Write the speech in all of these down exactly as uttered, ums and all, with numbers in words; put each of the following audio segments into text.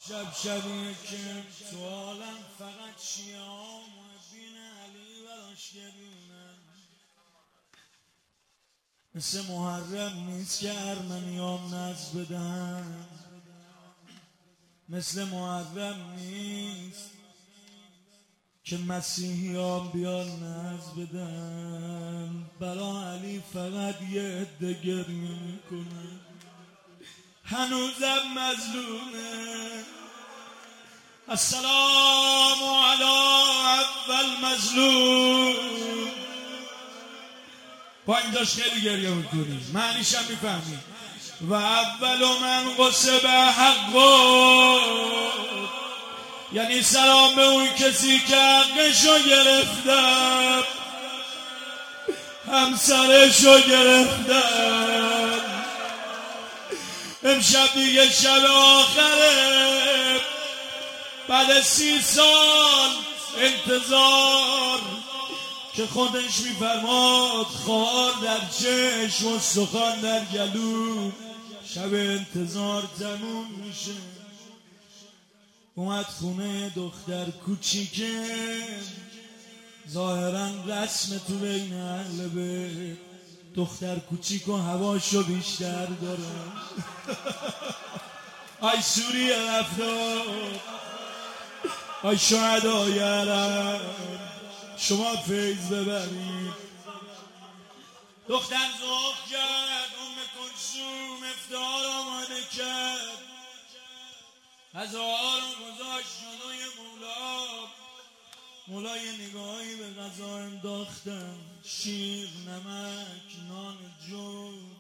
شب شبیه که تو عالم فقط شیعه ها محبین علی براش گرونن. مثل محرم نیست که ارمنیام نز بدن، مثل محرم نیست که مسیحیان بیان نز بدن. برا علی فقط یه عده گریه میکنن، هنوزم مظلومه. السلام علی اول مظلوم. با این داشت خیلی گریه میکنی، معنیش هم میفهمی. و اول من قصه به حقو، یعنی سلام به اون کسی که حقشو گرفتم، همسرشو گرفتم. امشب دیگه شب آخره، بعد سی سال انتظار که خودش میفرماد خار در چشم و سخن در گلو، شب انتظار تموم میشه. اومد خونه دختر کوچیکه، ظاهرا رسم تو بین اهل بیت. دختر کوچیک و هواشو بیشتر داره. آی سوریه رفتار، آی شهدای عرب، شما فیض ببرید. دختر ذوق کرد، ام کلثوم افطار آماده کرد، غذاها رو گذاشت جلوی مولا. مولا یه نگاهی به غذا انداختن، شیر، نمک، نان جود.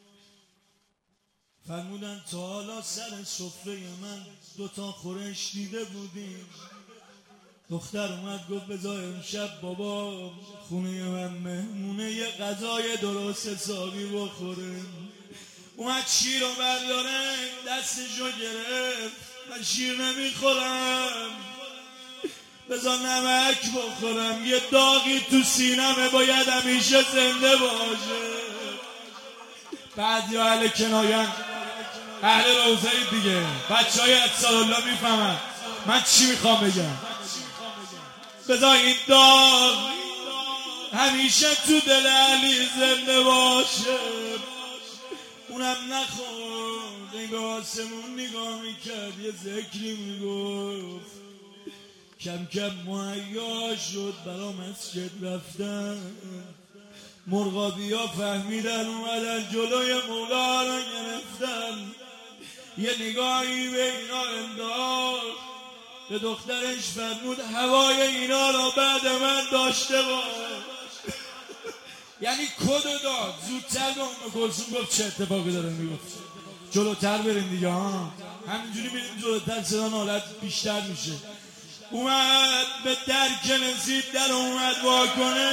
فرمودن تا حالا سر سفره من دوتا خورش دیده بودیم؟ دختر اومد گفت بذار امشب بابا خونه من مهمونه، یه غذای درست حسابی بخوره. اومد شیر رو برداره، دستشو گرفت. من شیر نمیخورم، بذار نمک بخورم، یه داغی تو سینمه باید همیشه زنده باشه. بعد یا اهل کنایان، اهل روزه دیگه، بچه های اتصالالله میفهمن من چی میخوام بگم. بذار این داغ همیشه تو دل علی زنده باشه. اونم نخورد، نگاه آسمون نگاه میکرد، یه ذکری میگفت. کم کم مهیا شد برا مسجد رفتن. مرغابی ها فهمیدن، اومدن جلوی مولا رو گرفتن. یه نگاهی به اینا انداخت، به دخترش فرمود هوای اینا رو بعد من داشته باش. یعنی کدو داد. زودتر به ام کلثوم گفت چه اتفاقی داره میفته، جلوتر بریم دیگه ها. همینجوری میریم جلوتر صدا نالت بیشتر میشه. اومد به در که رسید، در اومد وا کنه،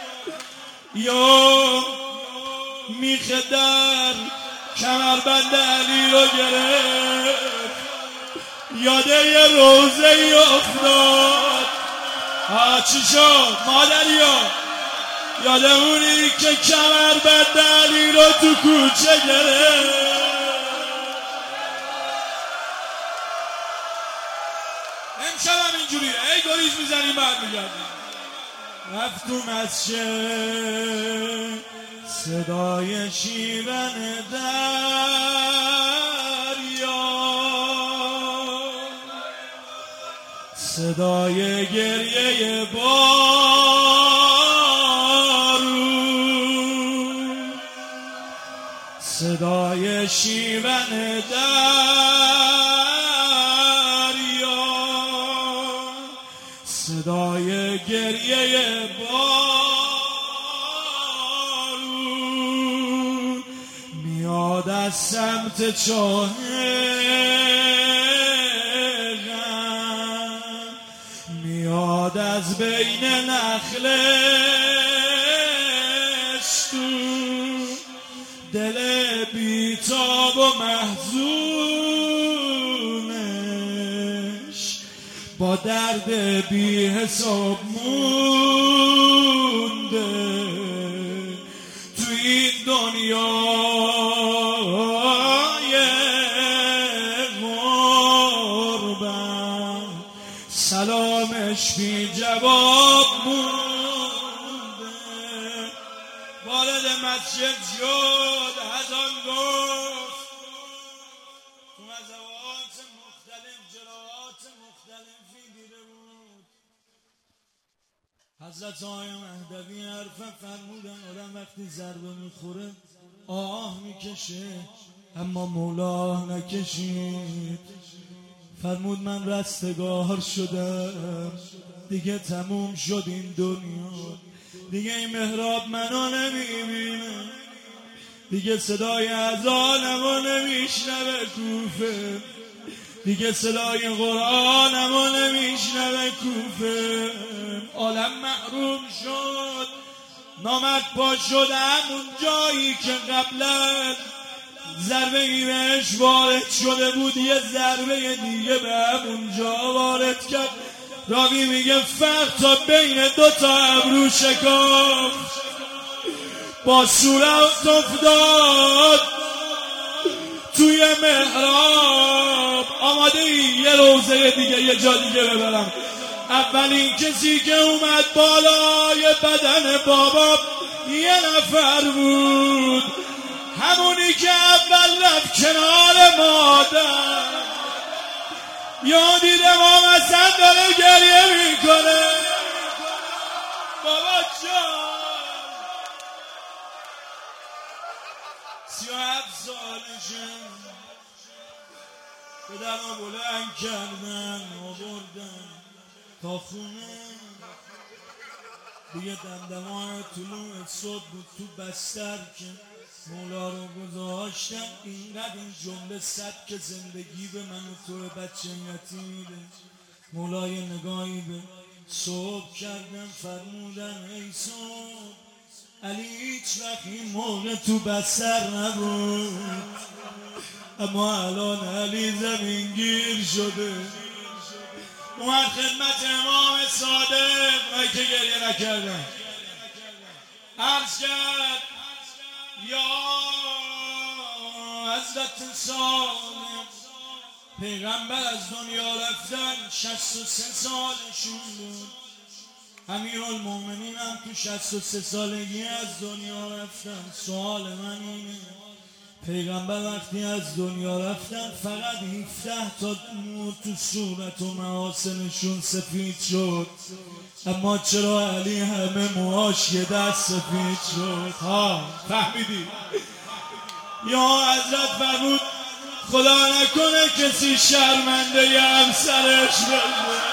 یا میخه در کمربند علی رو گرفت. یاده یه روزه ای افتاد. آه چی شد مادریا؟ یادمونی که کمربند علی رو تو کوچه گرفت. امشب هم اینجوریه، ای گریز میزنیم بعد میگردیم. رفت تو مسجد، صدای شیون دریا، صدای گریه بارون، صدای شیون دریا، صدای گریه بارون. میاد از سمت چاه غم، میاد از بین نخلش تو، دل بیتاب و محزونش با درد بی حساب مونده تو این دنیای غربت. سلامش بی جواب مونده. وارد مسجد شد از آن گفت تو غزوات مختلف جراحات مختلفی دیده بود. حضرت آقای مهدوی حرف فرمودن آدم وقتی ضربه میخوره آه میکشه اما مولا نکشید. فرمود من رستگار شدم، دیگه تموم شد این دنیا، دیگه این محراب منو نمیبینه، دیگه صدای اذانمو نمیشنوه کوفه، دیگه صدای قرآنمو نمیشنوه کوفه. عالم محروم شد، نامت پا شد همون جایی که قبلا ضربه ای بهش وارد شده بود یه ضربه دیگه به همون جا وارد کرد. راوی میگه فرق تا بین دو تا ابرو شکافت، با صورت افتاد توی محراب. آماده ای یه روزه دیگه یه جا دیگه ببرم. اولین کسی که اومد بالای بدن بابا یه نفر بود، همونی که اول رفت کنار مادر. یا دیدم آم حسن داره گریه میکنه بابا جان، سی و هفت سالشه، پدرم بلند کردن آوردن تا خونه. دیگه دمدمای طلوع صبح بود تو بستر که مولا رو گذاشتم. اینقدر این جمله سبک زندگی به من و تو بچه یتیم میده. مولا یه نگاهی به صبح کردم فرمودن ای صبح علی هیچ وقت این موقع تو بستر نبود، اما الان علی زمین گیر شده. اومد خدمت امام صادق من که گریه نکردم عرض کرد یا حضرت صادق پیغمبر از دنیا رفتن شصت و سه سالشون بود، امیرالمومنین هم تو شصت و سه سالگی از دنیا رفتن. سوال من اینه پیغمبر وقتی از دنیا رفتن فقط هفده تا مو تو صورت و محاسنشون سفید شد، اما چرا علی همه موهاش یه دست سفید شد؟ ها فهمیدی؟ یا حضرت فرمود خدا نکنه کسی شرمنده ی همسرش بشه.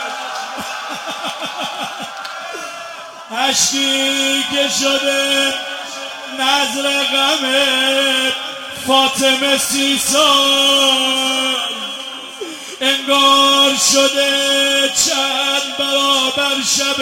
عشقی که شده نظر غمه فاطمه سی سال، انگار شده چند برابر شب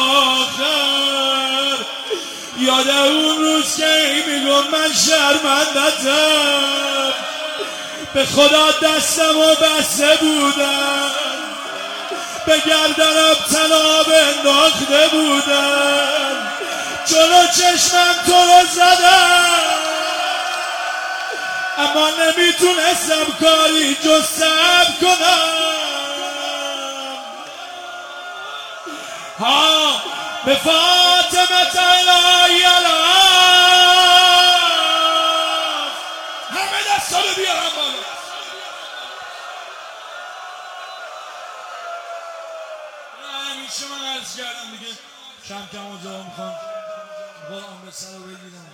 آخر. یاد اون روز که ای میگم من شرمندتم، به خدا دستم و بسته بودم، به گردنم طناب انداخته بودم، جلو چشمم تو رو زدم، اما نمیتونستم کاری جز صبر کنم. ها به فاطمه الهی الهی همه دستا رو بیارم بالا. همیشه من عرض کردم دیگه کم کم و جا میخوام قرآن به سر رو بگیرم.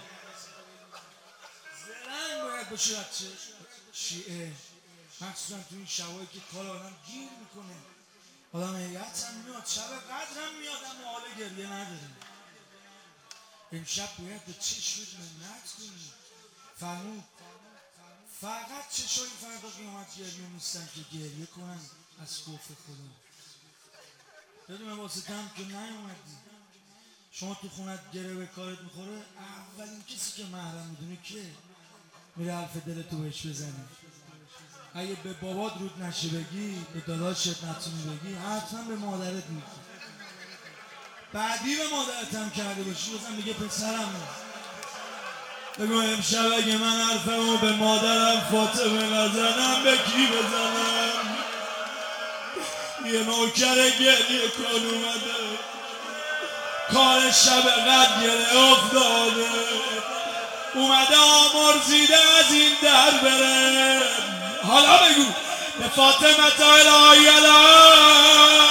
زرنگ باید باشه بچه شیعه، مخصوصا تو این شبایی که کار آدم گیر میکنه، آدم هیئت هم میاد، شب قدر هم میاد اما حال گریه نداریم. امشب باید به چشمت منت کنی. فرمود فقط چشای فردا قیامت گریه نیستن که گریه کنن از خوف خدا. بدون واسطم که نیومدی، شما تو خونت گره به کارت میخوره، اولین کسی که محرم میدونی که میره حرف دلتو بهش بزنی. اگه به بابات رود نشه بگی، به داداشت نتونی بگی، حتما به مادرت میگی. بعدی به مادرت هم کرده باشی بزن میگه پسرم بگو امشب اگه من حرفمو به مادرم فاطمه نزنم به کی بزنم؟ یه نوکر گریه کن اومده کار شب قدر افتاده اومده آمرزیده از این در بره. حالا بگو به فاطمه تا الهی